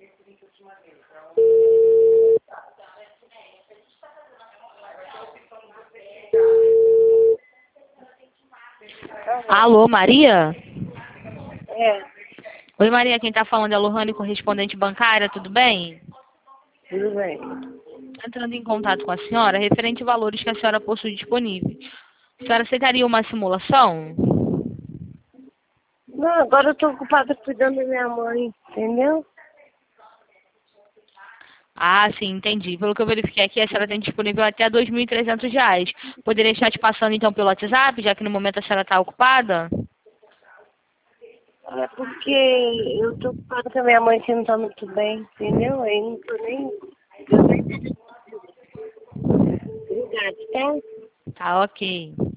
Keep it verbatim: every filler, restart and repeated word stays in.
Alô, Maria? É, Oi, Maria, quem tá falando é a Lohane, correspondente bancária, tudo bem? tudo bem. Entrando em contato com a senhora, referente a valores que a senhora possui disponíveis. A senhora aceitaria uma simulação? Não, agora eu tô ocupada cuidando da minha mãe, entendeu? Ah, sim, entendi. Pelo que eu verifiquei aqui, a senhora tem disponível até dois mil e trezentos reais. Poderia estar te passando, então, pelo WhatsApp, já que no momento a senhora está ocupada? É porque eu tô ocupada com a minha mãe que não tá muito bem, entendeu? Aí não tô nem... Eu nem... Obrigada, tá? Tá, ok.